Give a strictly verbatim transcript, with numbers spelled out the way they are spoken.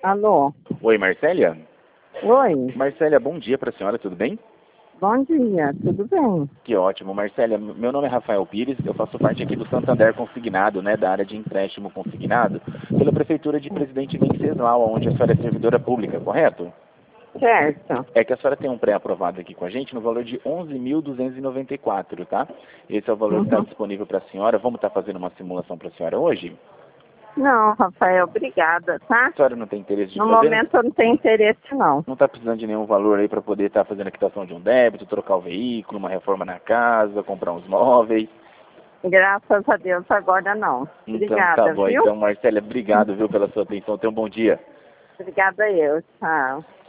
Alô? Oi, Marcélia? Oi, Marcélia, bom dia para a senhora, tudo bem? bom dia, tudo bem? Que ótimo. Marcélia, meu nome é Rafael Pires, eu faço parte aqui do Santander Consignado, né, da área de empréstimo consignado, pela Prefeitura de Presidente Venceslau, onde a senhora é servidora pública, correto? Certo. É que a senhora tem um pré-aprovado aqui com a gente no valor de onze mil duzentos e noventa e quatro, tá? Esse é o valor que está Uhum. disponível para a senhora. Vamos estar fazendo uma simulação para a senhora hoje? Não, Rafael, obrigada, tá? A senhora não tem interesse de No fazer? momento eu não tenho interesse, não. Não está precisando de nenhum valor aí para poder estar fazendo a quitação de um débito, trocar o veículo, uma reforma na casa, comprar uns móveis? Graças a Deus, agora não. Então tá Obrigada, bom. viu? Então, Marcélia, obrigado, viu, pela sua atenção. Tenha um bom dia. Obrigada eu, tchau.